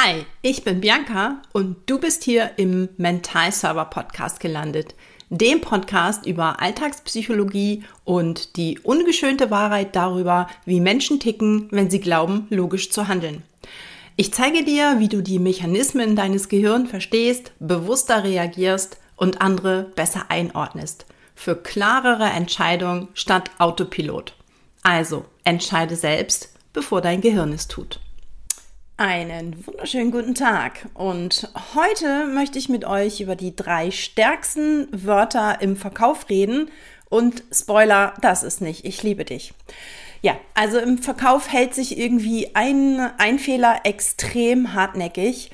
Hi, ich bin Bianca und du bist hier im Mentalserver Podcast gelandet, dem Podcast über Alltagspsychologie und die ungeschönte Wahrheit darüber, wie Menschen ticken, wenn sie glauben, logisch zu handeln. Ich zeige dir, wie du die Mechanismen deines Gehirns verstehst, bewusster reagierst und andere besser einordnest. Für klarere Entscheidungen statt Autopilot. Also, entscheide selbst, bevor dein Gehirn es tut. Einen wunderschönen guten Tag und heute möchte ich mit euch über die 3 stärksten Wörter im Verkauf reden und Spoiler, das ist nicht, ich liebe dich. Ja, also im Verkauf hält sich irgendwie ein Fehler extrem hartnäckig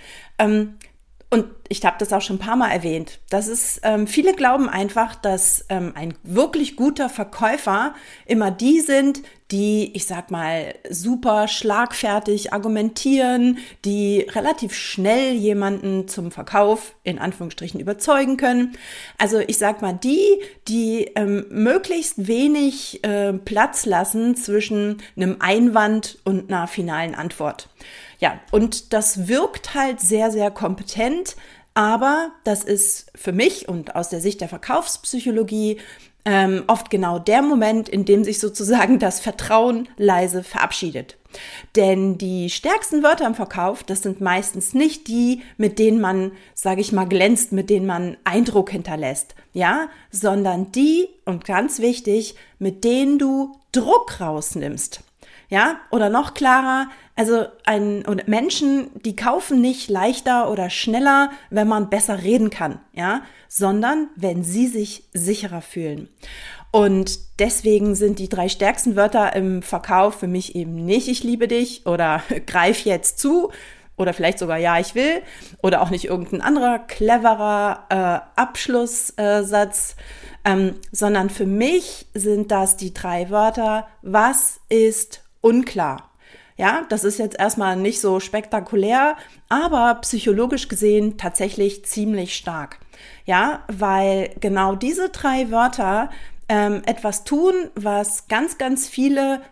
und ich habe das auch schon ein paar Mal erwähnt. Das ist, viele glauben einfach, dass ein wirklich guter Verkäufer immer die sind, die, ich sag mal, super schlagfertig argumentieren, die relativ schnell jemanden zum Verkauf in Anführungsstrichen überzeugen können. Also ich sag mal, die möglichst wenig Platz lassen zwischen einem Einwand und einer finalen Antwort. Ja, und das wirkt halt sehr, sehr kompetent, aber das ist für mich und aus der Sicht der Verkaufspsychologie oft genau der Moment, in dem sich sozusagen das Vertrauen leise verabschiedet. Denn die stärksten Wörter im Verkauf, das sind meistens nicht die, mit denen man, sage ich mal, glänzt, mit denen man Eindruck hinterlässt, ja, sondern die, und ganz wichtig, mit denen du Druck rausnimmst. Ja, oder noch klarer, also Menschen, die kaufen nicht leichter oder schneller, wenn man besser reden kann, ja, sondern wenn sie sich sicherer fühlen. Und deswegen sind die 3 stärksten Wörter im Verkauf für mich eben nicht ich liebe dich oder greif jetzt zu oder vielleicht sogar ja, ich will oder auch nicht irgendein anderer cleverer Abschlusssatz, sondern für mich sind das die 3 Wörter, was ist unklar. Ja, das ist jetzt erstmal nicht so spektakulär, aber psychologisch gesehen tatsächlich ziemlich stark. Ja, weil genau diese 3 Wörter etwas tun, was ganz, ganz viele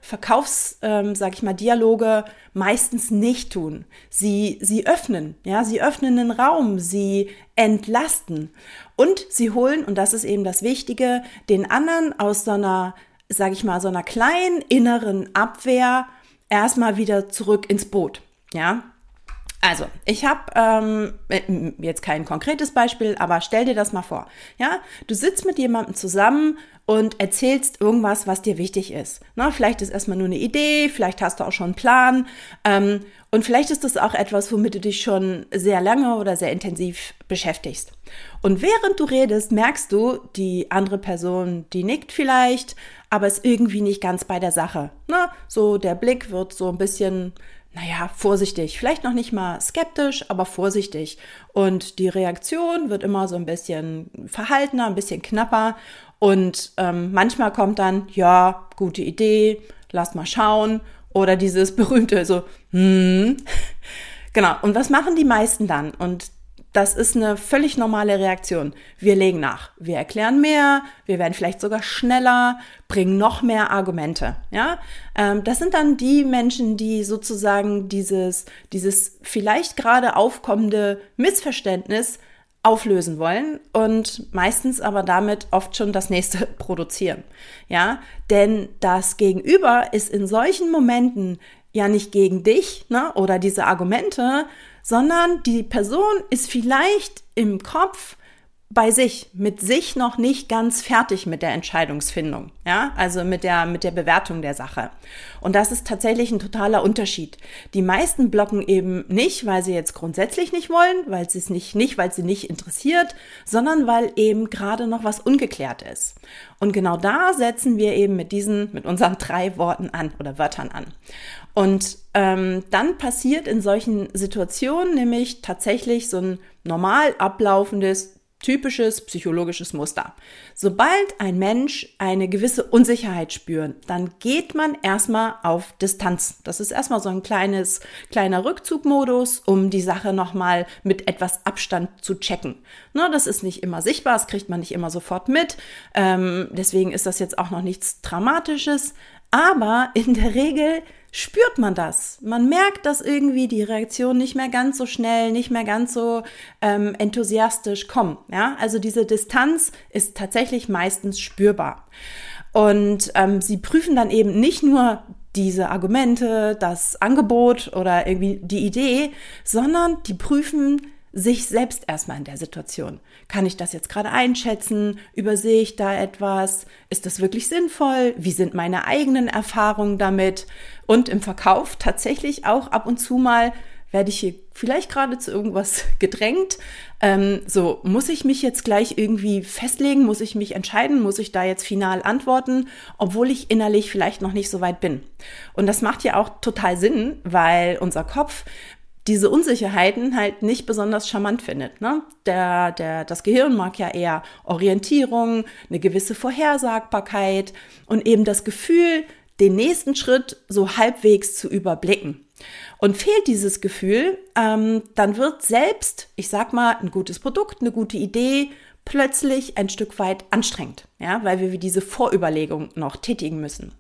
Dialoge meistens nicht tun. Sie öffnen, ja, sie öffnen den Raum, sie entlasten und sie holen, und das ist eben das Wichtige, den anderen aus so einer kleinen inneren Abwehr erstmal wieder zurück ins Boot, ja. Also, ich habe jetzt kein konkretes Beispiel, aber stell dir das mal vor, ja. Du sitzt mit jemandem zusammen und erzählst irgendwas, was dir wichtig ist. Na, vielleicht ist erstmal nur eine Idee, vielleicht hast du auch schon einen Plan und vielleicht ist das auch etwas, womit du dich schon sehr lange oder sehr intensiv beschäftigst. Und während du redest, merkst du, die andere Person, die nickt vielleicht, aber ist irgendwie nicht ganz bei der Sache. Na, so der Blick wird so ein bisschen, vorsichtig. Vielleicht noch nicht mal skeptisch, aber vorsichtig. Und die Reaktion wird immer so ein bisschen verhaltener, ein bisschen knapper. Und manchmal kommt dann, ja, gute Idee, lass mal schauen. Oder dieses berühmte so, Genau. Und was machen die meisten dann? Und das ist eine völlig normale Reaktion. Wir legen nach. Wir erklären mehr, wir werden vielleicht sogar schneller, bringen noch mehr Argumente. Ja, das sind dann die Menschen, die sozusagen dieses vielleicht gerade aufkommende Missverständnis auflösen wollen und meistens aber damit oft schon das nächste produzieren. Ja, denn das Gegenüber ist in solchen Momenten ja nicht gegen dich, ne, oder diese Argumente, sondern die Person ist vielleicht im Kopf bei sich, mit sich noch nicht ganz fertig mit der Entscheidungsfindung, ja, also mit der Bewertung der Sache. Und das ist tatsächlich ein totaler Unterschied. Die meisten blocken eben nicht, weil sie jetzt grundsätzlich nicht wollen, weil sie nicht interessiert, sondern weil eben gerade noch was ungeklärt ist. Und genau da setzen wir eben mit unseren 3 Worten an oder Wörtern an. Und dann passiert in solchen Situationen nämlich tatsächlich so ein normal ablaufendes, typisches psychologisches Muster. Sobald ein Mensch eine gewisse Unsicherheit spürt, dann geht man erstmal auf Distanz. Das ist erstmal so ein kleiner Rückzugmodus, um die Sache nochmal mit etwas Abstand zu checken. Ne, das ist nicht immer sichtbar, das kriegt man nicht immer sofort mit. Deswegen ist das jetzt auch noch nichts Dramatisches. Aber in der Regel spürt man das. Man merkt, dass irgendwie die Reaktionen nicht mehr ganz so schnell, nicht mehr ganz so enthusiastisch kommen. Ja? Also diese Distanz ist tatsächlich meistens spürbar. Und sie prüfen dann eben nicht nur diese Argumente, das Angebot oder irgendwie die Idee, sondern die prüfen sich selbst erstmal in der Situation. Kann ich das jetzt gerade einschätzen? Übersehe ich da etwas? Ist das wirklich sinnvoll? Wie sind meine eigenen Erfahrungen damit? Und im Verkauf tatsächlich auch ab und zu mal werde ich hier vielleicht gerade zu irgendwas gedrängt. So, muss ich mich jetzt gleich irgendwie festlegen? Muss ich mich entscheiden? Muss ich da jetzt final antworten? Obwohl ich innerlich vielleicht noch nicht so weit bin. Und das macht ja auch total Sinn, weil unser Kopf diese Unsicherheiten halt nicht besonders charmant findet. Ne? Das Gehirn mag ja eher Orientierung, eine gewisse Vorhersagbarkeit und eben das Gefühl, den nächsten Schritt so halbwegs zu überblicken. Und fehlt dieses Gefühl, dann wird selbst, ich sag mal, ein gutes Produkt, eine gute Idee plötzlich ein Stück weit anstrengend, ja, weil wir diese Vorüberlegung noch tätigen müssen.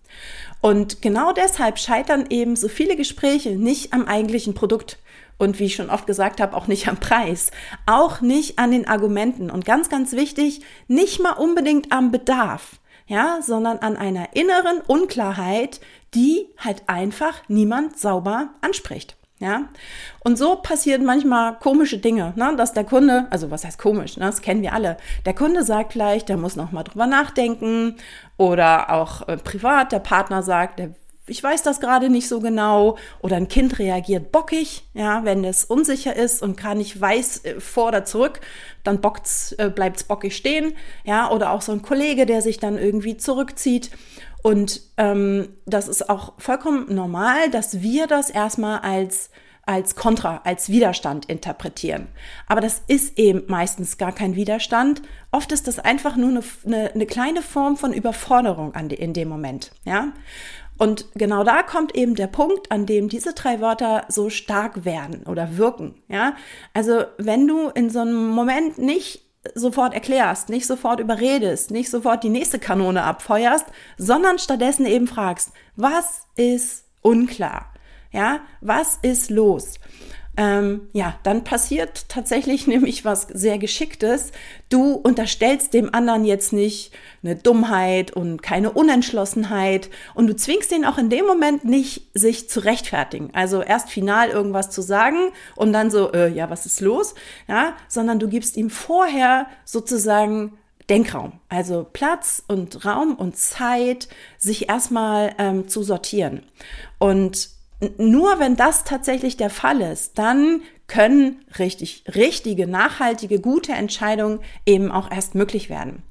Und genau deshalb scheitern eben so viele Gespräche nicht am eigentlichen Produkt und wie ich schon oft gesagt habe, auch nicht am Preis, auch nicht an den Argumenten und ganz, ganz wichtig, nicht mal unbedingt am Bedarf, ja, sondern an einer inneren Unklarheit, die halt einfach niemand sauber anspricht. Ja, und so passieren manchmal komische Dinge, ne? Dass der Kunde, also was heißt komisch, ne? Das kennen wir alle. Der Kunde sagt gleich, der muss noch mal drüber nachdenken oder auch privat, der Partner sagt, ich weiß das gerade nicht so genau oder ein Kind reagiert bockig, ja, wenn es unsicher ist und gar nicht weiß, vor oder zurück, dann bleibt's bockig stehen, ja, oder auch so ein Kollege, der sich dann irgendwie zurückzieht. Und das ist auch vollkommen normal, dass wir das erstmal als Kontra, als Widerstand interpretieren. Aber das ist eben meistens gar kein Widerstand. Oft ist das einfach nur eine kleine Form von Überforderung in dem Moment. Ja? Und genau da kommt eben der Punkt, an dem diese 3 Wörter so stark werden oder wirken. Ja? Also wenn du in so einem Moment nicht sofort erklärst, nicht sofort überredest, nicht sofort die nächste Kanone abfeuerst, sondern stattdessen eben fragst, was ist unklar? Ja, was ist los? Dann passiert tatsächlich nämlich was sehr Geschicktes. Du unterstellst dem anderen jetzt nicht eine Dummheit und keine Unentschlossenheit und du zwingst ihn auch in dem Moment nicht, sich zu rechtfertigen. Also erst final irgendwas zu sagen und dann so, was ist los? Ja, sondern du gibst ihm vorher sozusagen Denkraum, also Platz und Raum und Zeit, sich erstmal zu sortieren. Und nur wenn das tatsächlich der Fall ist, dann können richtige, nachhaltige, gute Entscheidungen eben auch erst möglich werden.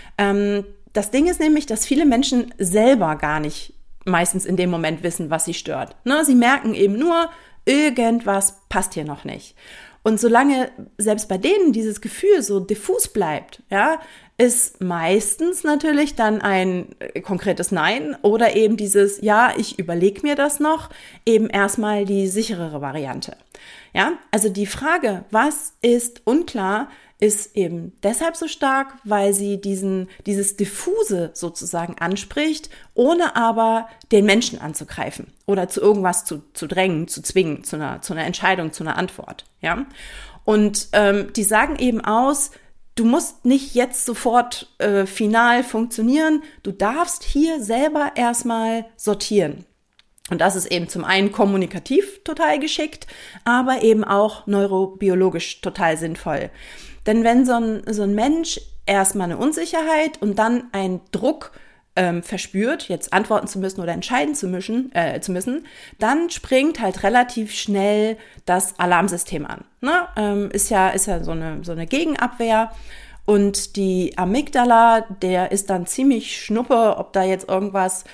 Das Ding ist nämlich, dass viele Menschen selber gar nicht meistens in dem Moment wissen, was sie stört. Ne? Sie merken eben nur, irgendwas passt hier noch nicht. Und solange selbst bei denen dieses Gefühl so diffus bleibt, ja, ist meistens natürlich dann ein konkretes Nein oder eben dieses, ja, ich überlege mir das noch, eben erstmal die sicherere Variante. Ja, also die Frage, was ist unklar, ist eben deshalb so stark, weil sie dieses Diffuse sozusagen anspricht, ohne aber den Menschen anzugreifen oder zu irgendwas zu drängen, zu zwingen, zu einer Entscheidung, zu einer Antwort. Ja, und die sagen eben aus, du musst nicht jetzt sofort final funktionieren, du darfst hier selber erstmal sortieren. Und das ist eben zum einen kommunikativ total geschickt, aber eben auch neurobiologisch total sinnvoll. Denn wenn so ein Mensch erstmal eine Unsicherheit und dann einen Druck verspürt, jetzt antworten zu müssen oder entscheiden zu müssen, dann springt halt relativ schnell das Alarmsystem an. Ne? Ist ja so eine Gegenabwehr. Und die Amygdala, der ist dann ziemlich schnuppe, ob da jetzt irgendwas,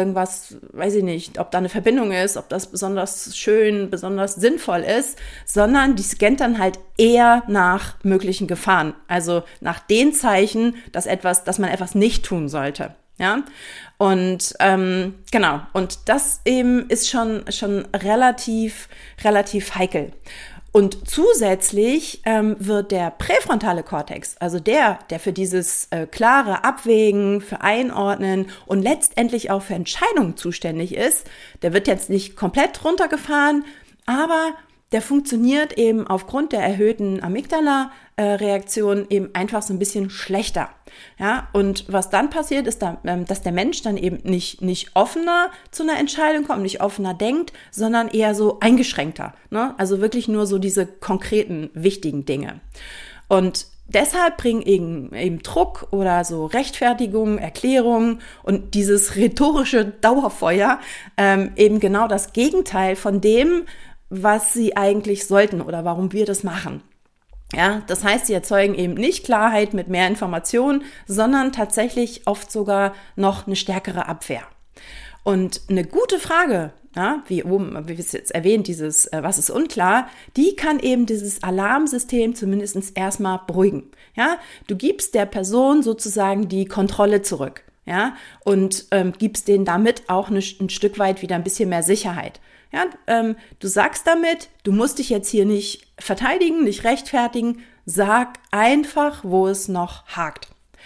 weiß ich nicht, ob da eine Verbindung ist, ob das besonders schön, besonders sinnvoll ist, sondern die scannt dann halt eher nach möglichen Gefahren. Also nach den Zeichen, dass man etwas nicht tun sollte. Ja, und genau, und das eben ist schon relativ heikel. Und zusätzlich wird der präfrontale Kortex, also der für dieses klare Abwägen, für Einordnen und letztendlich auch für Entscheidungen zuständig ist, der wird jetzt nicht komplett runtergefahren, aber der funktioniert eben aufgrund der erhöhten Amygdala-Reaktion eben einfach so ein bisschen schlechter. Ja, und was dann passiert, ist, dass der Mensch dann eben nicht offener zu einer Entscheidung kommt, nicht offener denkt, sondern eher so eingeschränkter. Ne? Also wirklich nur so diese konkreten, wichtigen Dinge. Und deshalb bringen eben Druck oder so Rechtfertigungen, Erklärungen und dieses rhetorische Dauerfeuer eben genau das Gegenteil von dem, was sie eigentlich sollten oder warum wir das machen. Ja, das heißt, sie erzeugen eben nicht Klarheit mit mehr Informationen, sondern tatsächlich oft sogar noch eine stärkere Abwehr. Und eine gute Frage, ja, wie es jetzt erwähnt, dieses was ist unklar, die kann eben dieses Alarmsystem zumindest erstmal beruhigen. Ja, du gibst der Person sozusagen die Kontrolle zurück, ja, und gibst denen damit auch ein Stück weit wieder ein bisschen mehr Sicherheit. Ja, du sagst damit, du musst dich jetzt hier nicht verteidigen, nicht rechtfertigen, sag einfach, wo es noch hakt.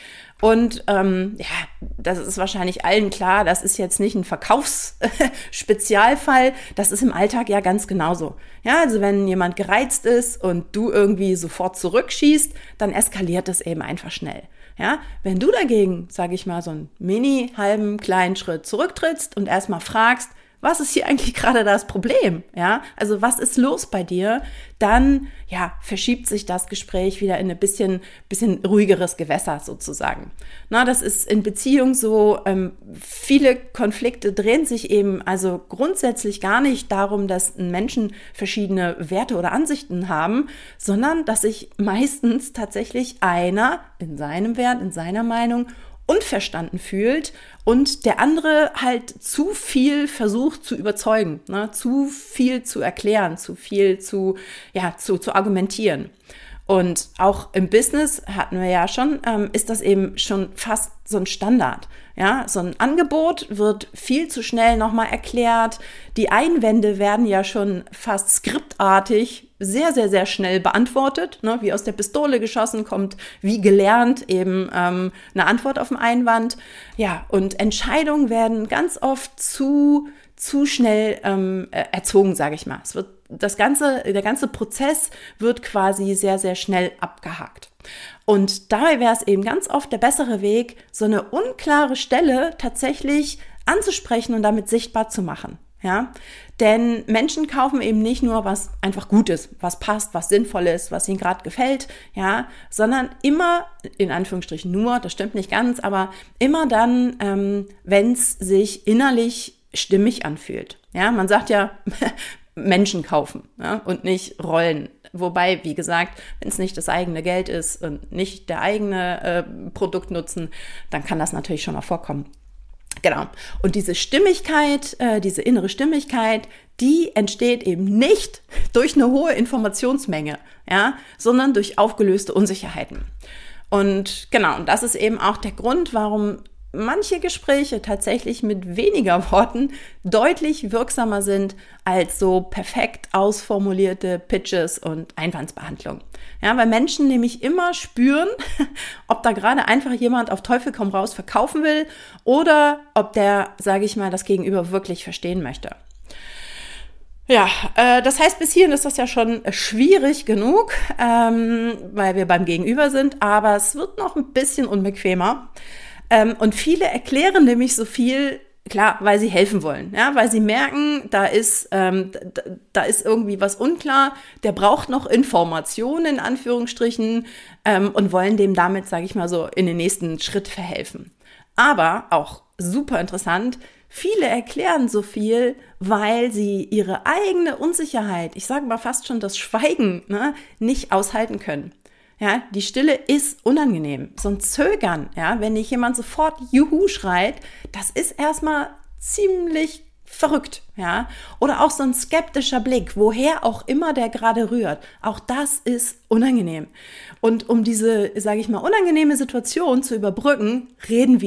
Und das ist wahrscheinlich allen klar, das ist jetzt nicht ein Verkaufsspezialfall, das ist im Alltag ja ganz genauso. Ja, also wenn jemand gereizt ist und du irgendwie sofort zurückschießt, dann eskaliert das eben einfach schnell. Ja, wenn du dagegen, sage ich mal, so einen halben kleinen Schritt zurücktrittst und erstmal fragst, was ist hier eigentlich gerade das Problem? Ja, also was ist los bei dir? Dann, ja, verschiebt sich das Gespräch wieder in ein bisschen ruhigeres Gewässer sozusagen. Na, das ist in Beziehung so, viele Konflikte drehen sich eben also grundsätzlich gar nicht darum, dass Menschen verschiedene Werte oder Ansichten haben, sondern dass sich meistens tatsächlich einer in seinem Wert, in seiner Meinung unverstanden fühlt und der andere halt zu viel versucht zu überzeugen, ne? Zu viel zu erklären, zu viel zu argumentieren. Und auch im Business hatten wir ja schon, ist das eben schon fast so ein Standard. Ja, so ein Angebot wird viel zu schnell nochmal erklärt. Die Einwände werden ja schon fast skriptartig sehr, sehr, sehr schnell beantwortet. Ne? Wie aus der Pistole geschossen, kommt wie gelernt eben eine Antwort auf den Einwand. Ja, und Entscheidungen werden ganz oft zu schnell erzwungen, sage ich mal. Der ganze Prozess wird quasi sehr, sehr schnell abgehakt. Und dabei wäre es eben ganz oft der bessere Weg, so eine unklare Stelle tatsächlich anzusprechen und damit sichtbar zu machen. Ja? Denn Menschen kaufen eben nicht nur, was einfach gut ist, was passt, was sinnvoll ist, was ihnen gerade gefällt, ja, sondern immer, in Anführungsstrichen nur, das stimmt nicht ganz, aber immer dann, wenn es sich innerlich stimmig anfühlt. Ja, man sagt ja, Menschen kaufen, ja, und nicht Rollen. Wobei, wie gesagt, wenn es nicht das eigene Geld ist und nicht der eigene Produktnutzen, dann kann das natürlich schon mal vorkommen. Genau. Und diese Stimmigkeit, diese innere Stimmigkeit, die entsteht eben nicht durch eine hohe Informationsmenge, ja, sondern durch aufgelöste Unsicherheiten. Und genau, und das ist eben auch der Grund, warum manche Gespräche tatsächlich mit weniger Worten deutlich wirksamer sind als so perfekt ausformulierte Pitches und Einwandsbehandlung. Ja, weil Menschen nämlich immer spüren, ob da gerade einfach jemand auf Teufel komm raus verkaufen will oder ob der, sage ich mal, das Gegenüber wirklich verstehen möchte. Ja, das heißt, bis hierhin ist das ja schon schwierig genug, weil wir beim Gegenüber sind, aber es wird noch ein bisschen unbequemer. Und viele erklären nämlich so viel, klar, weil sie helfen wollen, ja, weil sie merken, da ist irgendwie was unklar, der braucht noch Informationen in Anführungsstrichen und wollen dem damit, sage ich mal so, in den nächsten Schritt verhelfen. Aber auch super interessant, viele erklären so viel, weil sie ihre eigene Unsicherheit, ich sage mal fast schon das Schweigen, ne, nicht aushalten können. Ja, die Stille ist unangenehm. So ein Zögern, ja, wenn nicht jemand sofort Juhu schreit, das ist erstmal ziemlich verrückt, ja. Oder auch so ein skeptischer Blick, woher auch immer der gerade rührt. Auch das ist unangenehm. Und um diese, sage ich mal, unangenehme Situation zu überbrücken, reden wir.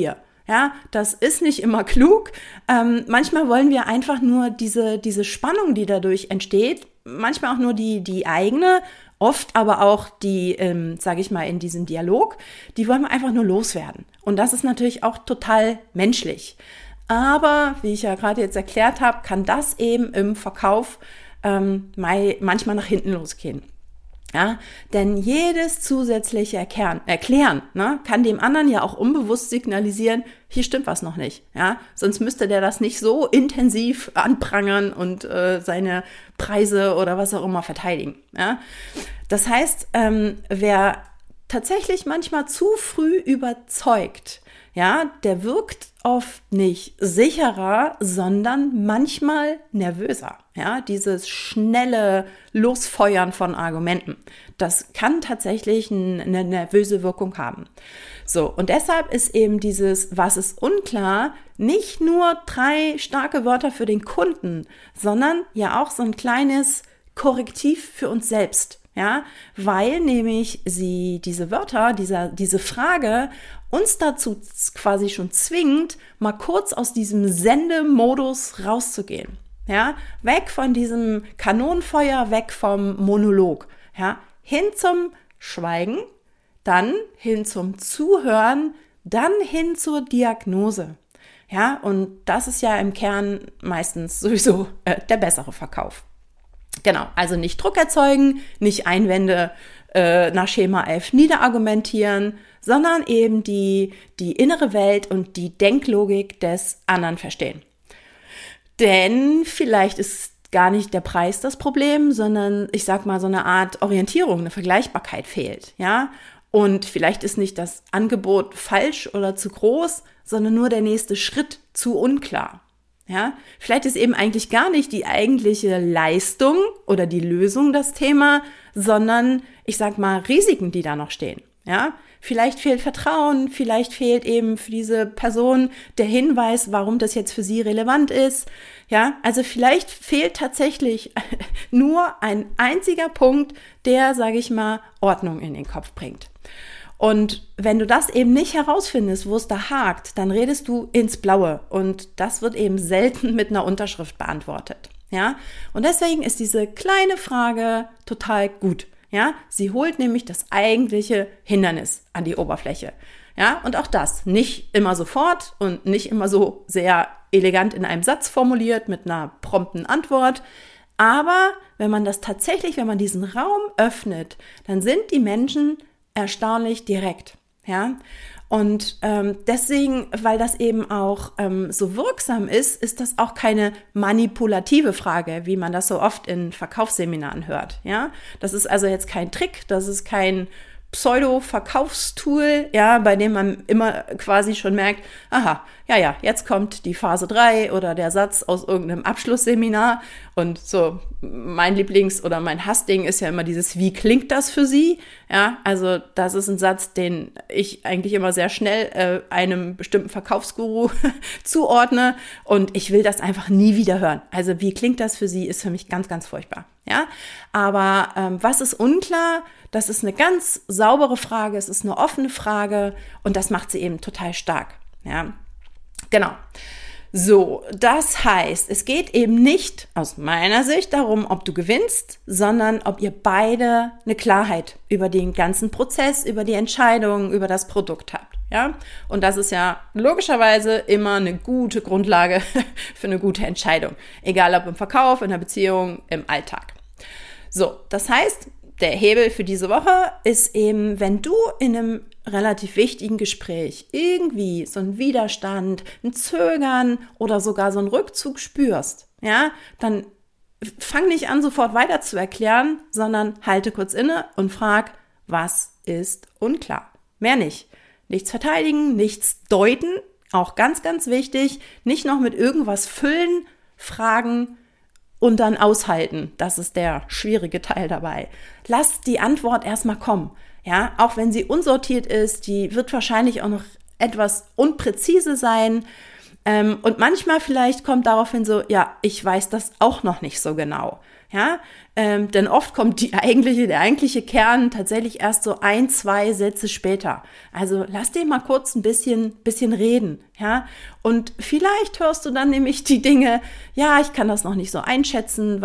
Ja, das ist nicht immer klug. Manchmal wollen wir einfach nur diese Spannung, die dadurch entsteht, manchmal auch nur die eigene, oft aber auch die, sage ich mal, in diesem Dialog, die wollen wir einfach nur loswerden. Und das ist natürlich auch total menschlich. Aber, wie ich ja gerade jetzt erklärt habe, kann das eben im Verkauf manchmal nach hinten losgehen. Ja, denn jedes zusätzliche Erklären, ne, kann dem anderen ja auch unbewusst signalisieren, hier stimmt was noch nicht. Ja, sonst müsste der das nicht so intensiv anprangern und seine Preise oder was auch immer verteidigen. Ja, das heißt, wer tatsächlich manchmal zu früh überzeugt, ja, der wirkt oft nicht sicherer, sondern manchmal nervöser. Ja, dieses schnelle Losfeuern von Argumenten, das kann tatsächlich eine nervöse Wirkung haben. So, und deshalb ist eben dieses, was ist unklar, nicht nur 3 starke Wörter für den Kunden, sondern ja auch so ein kleines Korrektiv für uns selbst. Ja, weil nämlich diese Wörter, diese Frage uns dazu quasi schon zwingt, mal kurz aus diesem Sendemodus rauszugehen. Ja, weg von diesem Kanonenfeuer, weg vom Monolog. Ja, hin zum Schweigen, dann hin zum Zuhören, dann hin zur Diagnose. Ja, und das ist ja im Kern meistens sowieso der bessere Verkauf. Genau, also nicht Druck erzeugen, nicht Einwände nach Schema F niederargumentieren, sondern eben die innere Welt und die Denklogik des anderen verstehen. Denn vielleicht ist gar nicht der Preis das Problem, sondern ich sag mal so eine Art Orientierung, eine Vergleichbarkeit fehlt, ja. Und vielleicht ist nicht das Angebot falsch oder zu groß, sondern nur der nächste Schritt zu unklar. Ja, vielleicht ist eben eigentlich gar nicht die eigentliche Leistung oder die Lösung das Thema, sondern ich sag mal Risiken, die da noch stehen. Ja, vielleicht fehlt Vertrauen, vielleicht fehlt eben für diese Person der Hinweis, warum das jetzt für sie relevant ist. Ja, also vielleicht fehlt tatsächlich nur ein einziger Punkt, der, sage ich mal, Ordnung in den Kopf bringt. Und wenn du das eben nicht herausfindest, wo es da hakt, dann redest du ins Blaue und das wird eben selten mit einer Unterschrift beantwortet. Ja, und deswegen ist diese kleine Frage total gut. Ja, sie holt nämlich das eigentliche Hindernis an die Oberfläche. Ja, und auch das nicht immer sofort und nicht immer so sehr elegant in einem Satz formuliert mit einer prompten Antwort. Aber wenn man diesen Raum öffnet, dann sind die Menschen erstaunlich direkt, ja. Und deswegen, weil das eben auch so wirksam ist das auch keine manipulative Frage, wie man das so oft in Verkaufsseminaren hört, ja. Das ist also jetzt kein Trick, das ist kein Pseudo-Verkaufstool, ja, bei dem man immer quasi schon merkt, aha, ja, jetzt kommt die Phase 3 oder der Satz aus irgendeinem Abschlussseminar und so mein Lieblings- oder mein Hassding ist ja immer dieses, wie klingt das für Sie? Ja, also das ist ein Satz, den ich eigentlich immer sehr schnell einem bestimmten Verkaufsguru zuordne und ich will das einfach nie wieder hören. Also wie klingt das für Sie, ist für mich ganz, ganz furchtbar. Ja, aber was ist unklar? Das ist eine ganz saubere Frage, es ist eine offene Frage und das macht sie eben total stark. Ja, genau. So, das heißt, es geht eben nicht aus meiner Sicht darum, ob du gewinnst, sondern ob ihr beide eine Klarheit über den ganzen Prozess, über die Entscheidung, über das Produkt habt. Ja, und das ist ja logischerweise immer eine gute Grundlage für eine gute Entscheidung. Egal ob im Verkauf, in der Beziehung, im Alltag. So, das heißt, der Hebel für diese Woche ist eben, wenn du in einem relativ wichtigen Gespräch irgendwie so einen Widerstand, ein Zögern oder sogar so einen Rückzug spürst, ja, dann fang nicht an, sofort weiter zu erklären, sondern halte kurz inne und frag, was ist unklar? Mehr nicht. Nichts verteidigen, nichts deuten, auch ganz, ganz wichtig, nicht noch mit irgendwas füllen, fragen und dann aushalten. Das ist der schwierige Teil dabei. Lass die Antwort erstmal kommen. Ja, auch wenn sie unsortiert ist, die wird wahrscheinlich auch noch etwas unpräzise sein. Und manchmal vielleicht kommt daraufhin so, ja, ich weiß das auch noch nicht so genau. Ja, denn oft kommt der eigentliche Kern tatsächlich erst so 1, 2 Sätze später. Also lass den mal kurz ein bisschen reden, ja. Und vielleicht hörst du dann nämlich die Dinge, ja, ich kann das noch nicht so einschätzen,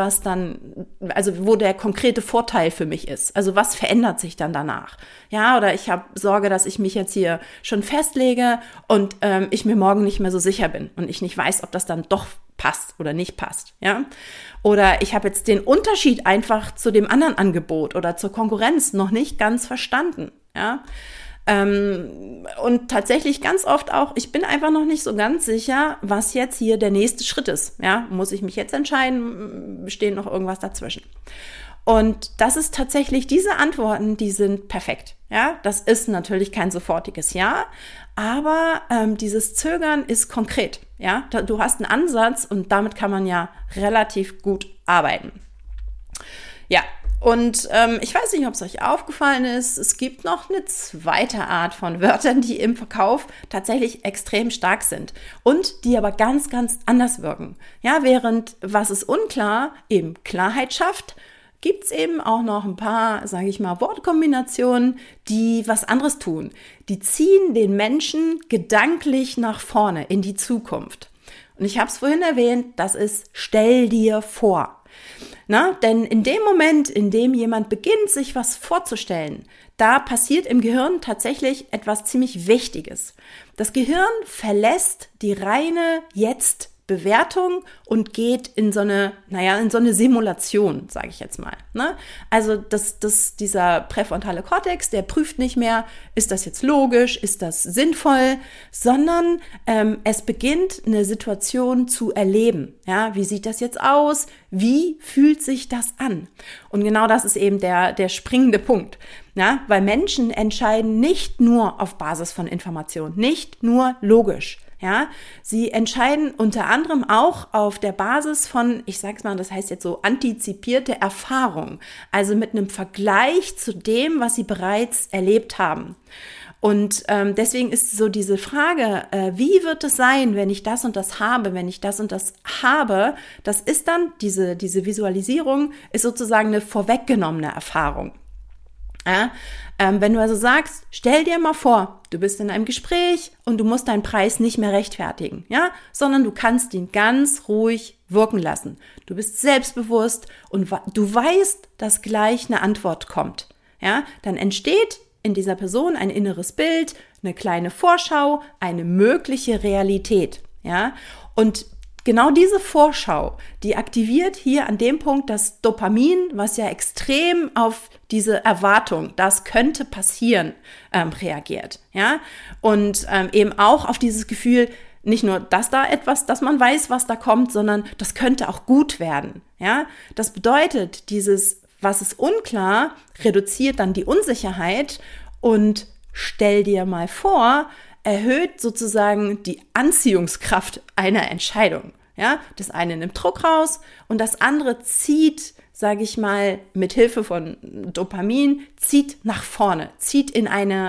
wo der konkrete Vorteil für mich ist. Also was verändert sich dann danach? Ja, oder ich habe Sorge, dass ich mich jetzt hier schon festlege und ich mir morgen nicht mehr so sicher bin und ich nicht weiß, ob das dann doch passt oder nicht passt, ja. Oder ich habe jetzt den Unterschied einfach zu dem anderen Angebot oder zur Konkurrenz noch nicht ganz verstanden, ja. Und tatsächlich ganz oft auch, ich bin einfach noch nicht so ganz sicher, was jetzt hier der nächste Schritt ist, ja. Muss ich mich jetzt entscheiden? Besteht noch irgendwas dazwischen? Und das ist tatsächlich, diese Antworten, die sind perfekt, ja. Das ist natürlich kein sofortiges Ja, aber dieses Zögern ist konkret, ja. Du hast einen Ansatz und damit kann man ja relativ gut arbeiten. Ja, und ich weiß nicht, ob es euch aufgefallen ist, es gibt noch eine zweite Art von Wörtern, die im Verkauf tatsächlich extrem stark sind und die aber ganz, ganz anders wirken. Ja, während was ist unklar eben Klarheit schafft, gibt es eben auch noch ein paar, sage ich mal, Wortkombinationen, die was anderes tun. Die ziehen den Menschen gedanklich nach vorne in die Zukunft. Und ich habe es vorhin erwähnt, das ist stell dir vor. Na, denn in dem Moment, in dem jemand beginnt, sich was vorzustellen, da passiert im Gehirn tatsächlich etwas ziemlich Wichtiges. Das Gehirn verlässt die reine Jetzt-Bewertung und geht in so eine Simulation, sage ich jetzt mal. Ne? Also dieser präfrontale Kortex, der prüft nicht mehr, ist das jetzt logisch, ist das sinnvoll, sondern es beginnt eine Situation zu erleben. Ja, wie sieht das jetzt aus? Wie fühlt sich das an? Und genau das ist eben der springende Punkt. Ja, weil Menschen entscheiden nicht nur auf Basis von Informationen, nicht nur logisch. Ja, sie entscheiden unter anderem auch auf der Basis von, ich sag's mal, das heißt jetzt so antizipierte Erfahrung, also mit einem Vergleich zu dem, was sie bereits erlebt haben. Und deswegen ist so diese Frage, wie wird es sein, wenn ich das und das habe, wenn ich das und das habe, das ist dann, diese Visualisierung ist sozusagen eine vorweggenommene Erfahrung. Ja, wenn du also sagst, stell dir mal vor, du bist in einem Gespräch und du musst deinen Preis nicht mehr rechtfertigen, ja, sondern du kannst ihn ganz ruhig wirken lassen. Du bist selbstbewusst und du weißt, dass gleich eine Antwort kommt, ja, dann entsteht in dieser Person ein inneres Bild, eine kleine Vorschau, eine mögliche Realität, ja, und genau diese Vorschau, die aktiviert hier an dem Punkt das Dopamin, was ja extrem auf diese Erwartung, das könnte passieren, reagiert, ja, und eben auch auf dieses Gefühl, nicht nur, dass man weiß, was da kommt, sondern das könnte auch gut werden, ja. Das bedeutet, was ist unklar, reduziert dann die Unsicherheit und stell dir mal vor, erhöht sozusagen die Anziehungskraft einer Entscheidung. Ja, das eine nimmt Druck raus und das andere zieht, sage ich mal, mit Hilfe von Dopamin, zieht nach vorne, zieht in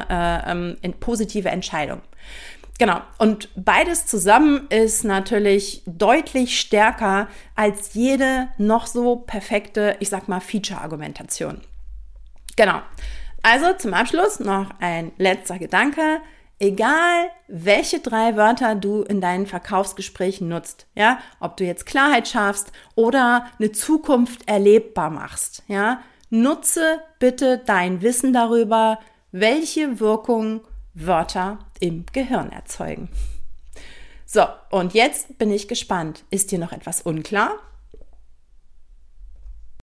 eine positive Entscheidung. Genau, und beides zusammen ist natürlich deutlich stärker als jede noch so perfekte, ich sag mal, Feature-Argumentation. Genau, also zum Abschluss noch ein letzter Gedanke. Egal, welche 3 Wörter du in deinen Verkaufsgesprächen nutzt, ja, ob du jetzt Klarheit schaffst oder eine Zukunft erlebbar machst, ja, nutze bitte dein Wissen darüber, welche Wirkung Wörter im Gehirn erzeugen. So, und jetzt bin ich gespannt. Ist dir noch etwas unklar?